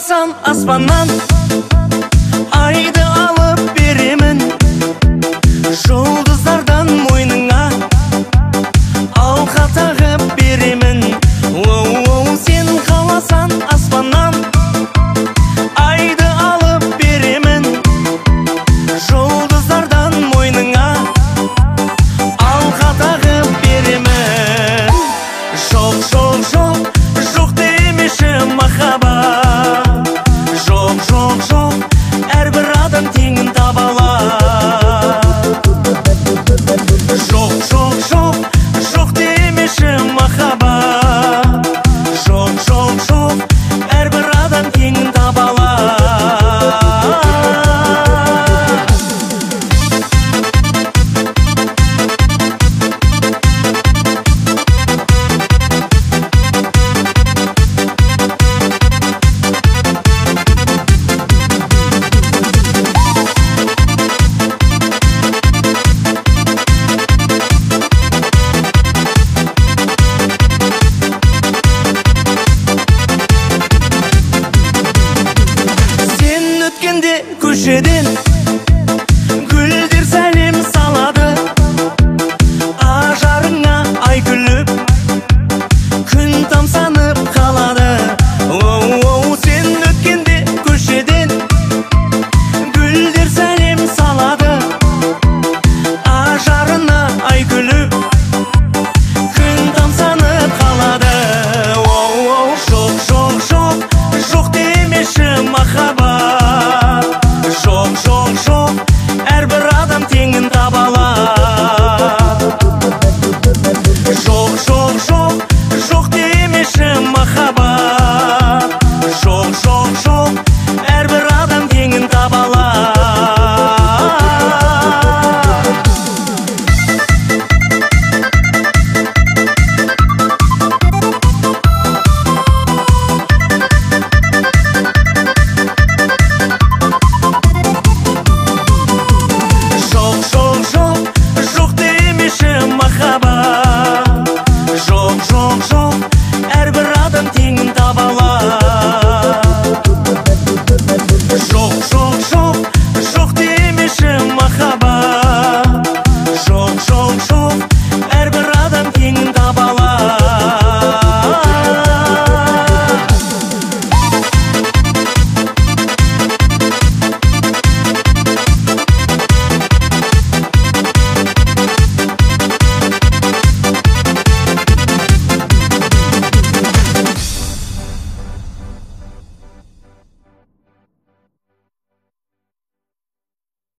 қаласам аспаннан айды алып беремін, жұлдыздардан мойныңа алқа тағып беремін. Оу, сен қаласаң аспаннан айды алып беремін, жұлдыздардан мойныңа алқа тағып беремін. Жоқ, жоқ, жоқ, жоқ демеші махаббат. Жоқ, жоқ, жоқ, әрбір адам теңін таба алады. Жоқ, жоқ, жоқ, жоқ демеші махаббат. Жоқ, жоқ, жоқ, әрбір адам теңін таба алады. Көшеден гүлдер сәлем салады, ажарыңа ай күліп, күн тамсанып қалады. Оу, сен өткенде көшеден гүлдер сәлем салады, ажарына ай күліп, күн тамсанып қалады. Оу, жоқ, жоқ, жоқ, жоқ демеші махаббат.